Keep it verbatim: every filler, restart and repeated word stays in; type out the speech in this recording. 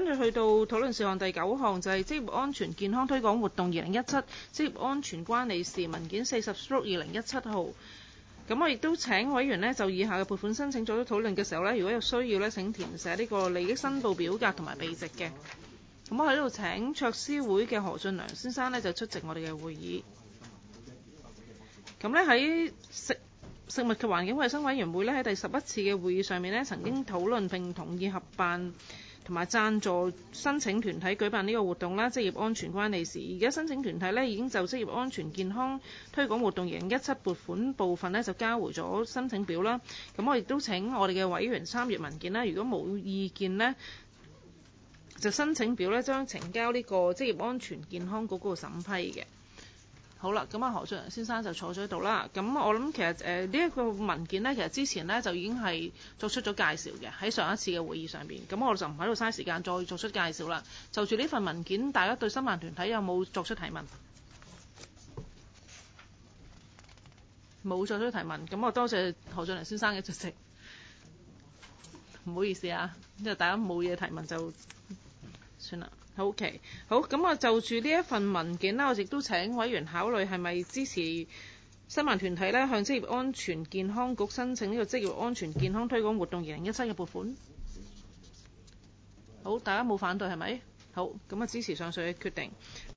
住去到討論事項第九項，就係職業安全健康推廣活動二零一七職業安全關理事文件四十 stroke 二零一七號。咁我亦都請委員呢，就以下嘅撥款申請做咗討論嘅時候呢，如果有需要呢，請填寫呢個利益申報表格同埋備值嘅。咁我喺度請卓思會嘅何俊良先生呢，就出席我哋嘅會議。咁呢喺食食物及環境衞生委員會呢，喺第十一次嘅會議上面呢，曾經討論並同意合辦同埋贊助申請團體舉辦呢個活動啦，職業安全關理事。而家申請團體呢，已經就職業安全健康推廣活動二零一七撥款部分呢，就交回咗申請表啦。咁我亦都請我哋嘅委員參閱文件啦。如果冇意見呢，就申請表呢，將呈交呢個職業安全健康局嗰個審批嘅。好啦，咁啊何俊良先生就坐咗喺度啦。咁我諗其實誒呢一個文件呢，其實之前呢就已經係作出咗介紹嘅，喺上一次嘅會議上邊。咁我就唔喺度嘥時間再作出介紹啦。就住呢份文件，大家對申辦團體有冇作出提問？冇作出提問。咁我多謝何俊良先生嘅出席。唔好意思啊，因為大家冇嘢提問就算啦。OK， 好，咁我就住呢一份文件啦，我亦都請委員考慮係咪支持申辦團體呢向職業安全健康局申請呢個職業安全健康推廣活動二零一七嘅撥款。好，大家冇反對係咪？好，咁啊支持上述嘅決定。